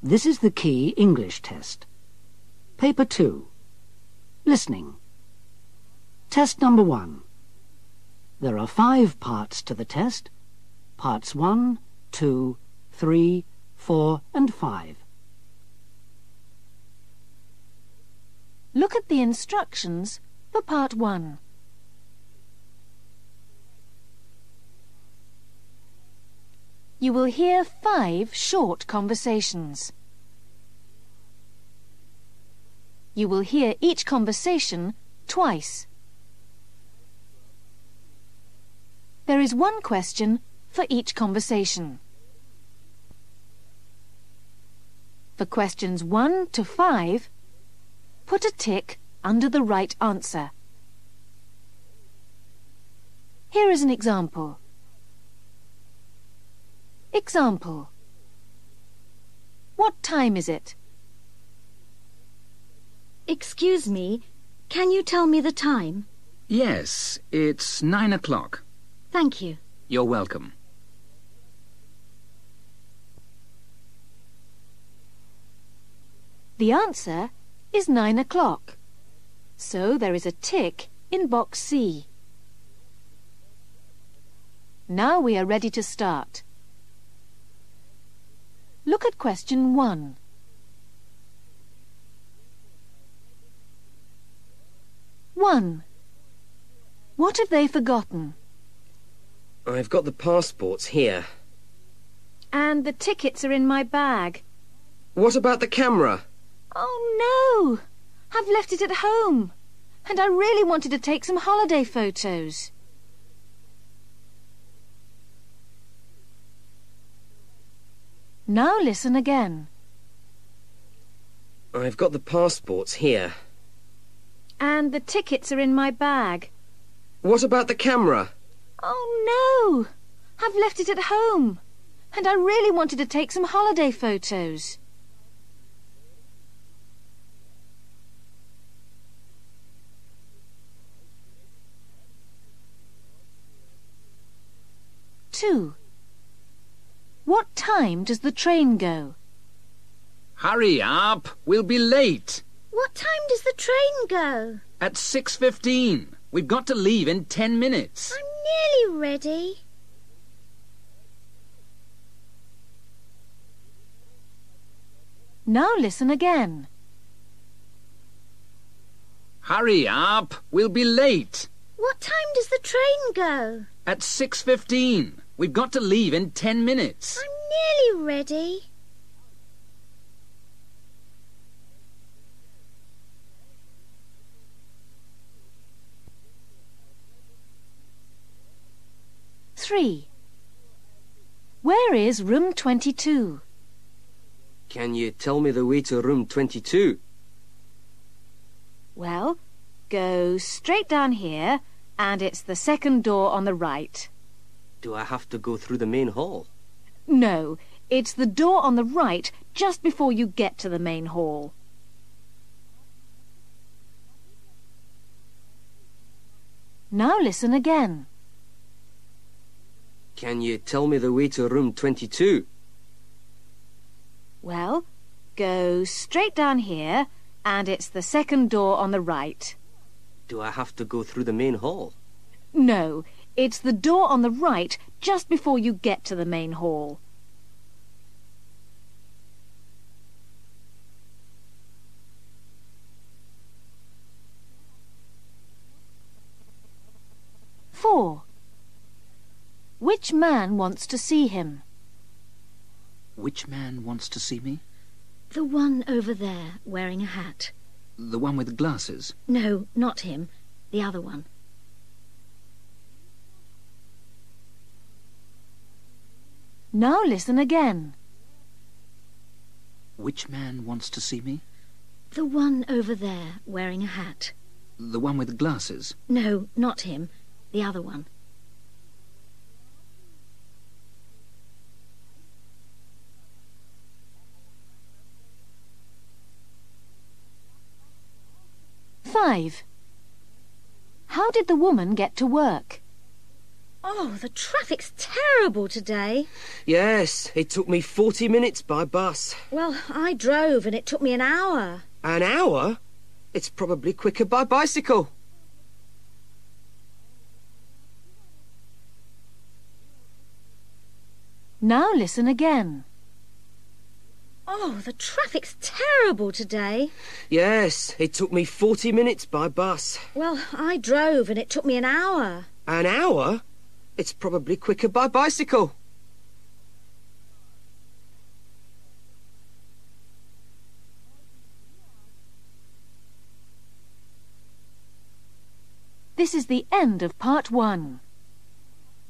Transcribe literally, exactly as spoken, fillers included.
This is the Key English test. Paper two. Listening. Test number one. There are five parts to the test. Parts one, two, three, four and five. Look at the instructions for part one. You will hear five short conversations. You will hear each conversation twice. There is one question for each conversation. For questions one to five, put a tick under the right answer. Here is an example. Example. What time is it? Excuse me, can you tell me the time? Yes, it's nine o'clock. Thank you. You're welcome. The answer is nine o'clock. So there is a tick in box C. Now we are ready to start. Look at question one. One. What have they forgotten? I've got the passports here. And the tickets are in my bag. What about the camera? Oh no! I've left it at home. And I really wanted to take some holiday photos. Now listen again. I've got the passports here. And the tickets are in my bag. What about the camera? Oh no! I've left it at home. And I really wanted to take some holiday photos. Two. What time does the train go? Hurry up! We'll be late. What time does the train go? At six fifteen. We've got to leave in ten minutes. I'm nearly ready. Now listen again. Hurry up! We'll be late. What time does the train go? At six fifteen. We've got to leave in ten minutes. I'm nearly ready. Three. Where is room twenty-two? Can you tell me the way to room twenty-two? Well, go straight down here, and it's the second door on the right. Do I have to go through the main hall? No, it's the door on the right just before you get to the main hall. Now listen again. Can you tell me the way to room twenty-two? Well, go straight down here, and it's the second door on the right. Do I have to go through the main hall? No, it's the door on the right just before you get to the main hall. Four. Which man wants to see him? Which man wants to see me? The one over there, wearing a hat. The one with glasses? No, not him. The other one. Now listen again. Which man wants to see me? The one over there, wearing a hat. The one with glasses? No, not him. The other one. Five. How did the woman get to work? Oh, the traffic's terrible today. Yes, it took me forty minutes by bus. Well, I drove and it took me an hour. An hour? It's probably quicker by bicycle. Now listen again. Oh, the traffic's terrible today. Yes, it took me forty minutes by bus. Well, I drove and it took me an hour. An hour? It's probably quicker by bicycle. This is the end of part one.